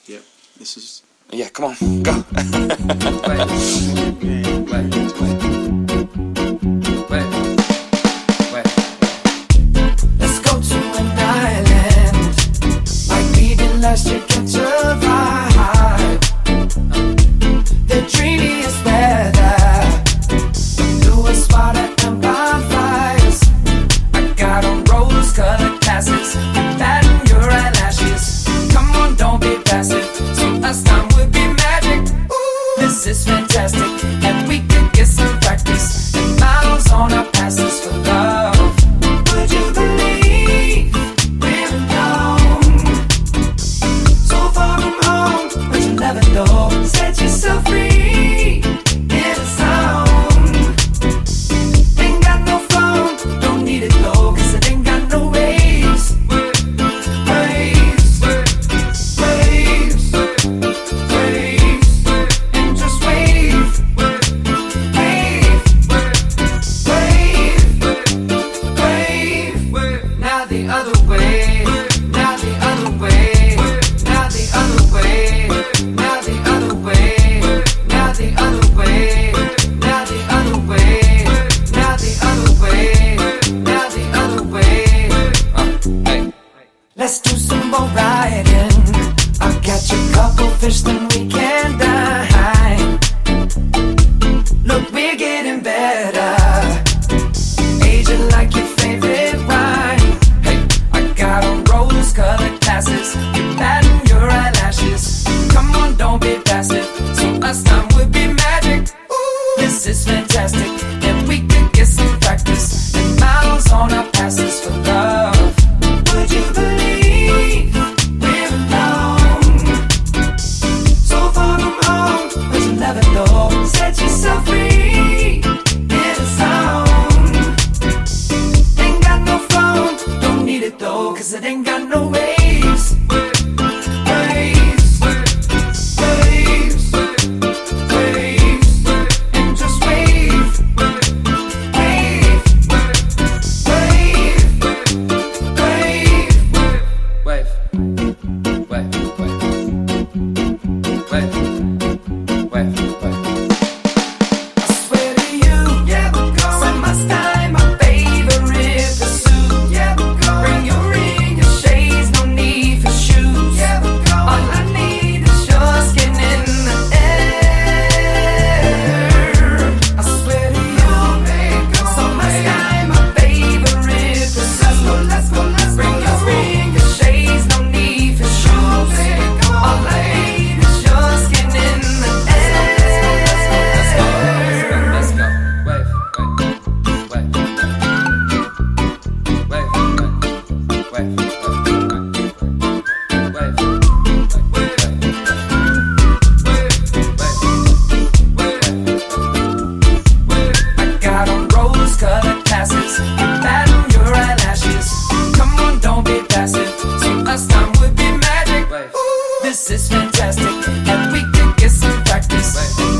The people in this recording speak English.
Yep. This is. Yeah, come on, go. Let's go to an island like we did last year. Catch a vibe. The dreamiest weather. Do a spot at Empire Fires. I got on rose-colored glasses and pattern your eyelashes. Come on, don't be passive. So last time would be magic. Ooh, this is fantastic, and we could get some practice and miles on our passes for love. Would you believe we're alone? So far from home, but you never know. Set yourself free in a zone. Ain't got no phone, don't need it though, 'cause it ain't got no waves. Waves, waves, waves, and just wave, wave, wave, wave. Now the other way, now the other way, now the other way, now the other way, now the other way, now the other way, now the other way, now the other way. Hey. Let's do some more riding. I'll catch a couple fish, then we can dine. Look, we're getting better. Aging like your favorite wine. Hey, I got on rose-colored glasses. You pattern your eyelashes. Come on, don't be passive. So last time would be magic. Ooh, this is fantastic, and we could get some practice and miles on our passes for love. Would you believe we're alone? So far from home, but you never know. Set yourself free in a zone. Ain't got no phone, don't need it though, 'cause it ain't got no waves. Waves, waves, waves, and just wave, wave, wave, wave, I swear to you, summertime, my favorite pursuit. Bring your ring, your shades, no need for shoes. All I need is your skin in the air. I swear to you, summertime, my favorite pursuit. Bring your ring, your shades, no need for shoes. All I need is your skin in the air. Let's go. Wave, wave, wave, wave, I got on rose-colored glasses, you pattern your eyelashes. Come on, don't be passive. So last time would be magic. Ooh, this is fantastic, and we could get some practice.